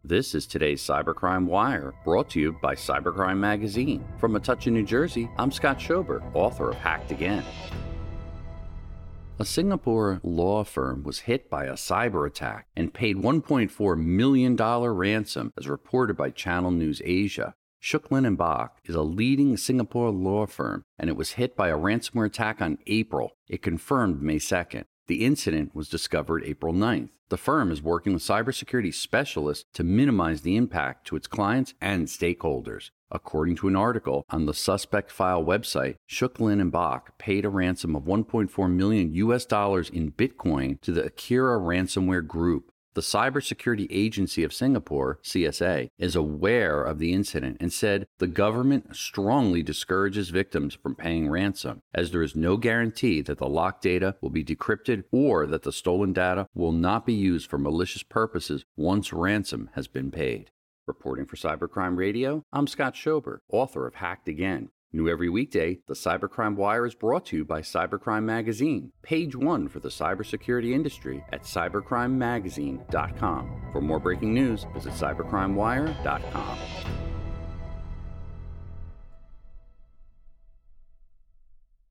This is today's Cybercrime Wire, brought to you by Cybercrime Magazine. From Metuchen, New Jersey, I'm Scott Schober, author of Hacked Again. A Singapore law firm was hit by a cyber attack and paid $1.4 million ransom, as reported by Channel News Asia. Shook Lin & Bach is a leading Singapore law firm, and it was hit by a ransomware attack on April. It confirmed May 2nd. The incident was discovered April 9th. The firm is working with cybersecurity specialists to minimize the impact to its clients and stakeholders. According to an article on the Suspect File website, Shook Lin & Bach paid a ransom of $1.4 million in Bitcoin to the Akira ransomware group. The Cybersecurity Agency of Singapore, CSA, is aware of the incident and said the government strongly discourages victims from paying ransom, as there is no guarantee that the locked data will be decrypted or that the stolen data will not be used for malicious purposes once ransom has been paid. Reporting for Cybercrime Radio, I'm Scott Schober, author of Hacked Again. New every weekday, the Cybercrime Wire is brought to you by Cybercrime Magazine, page one for the cybersecurity industry at cybercrimemagazine.com. For more breaking news, visit cybercrimewire.com.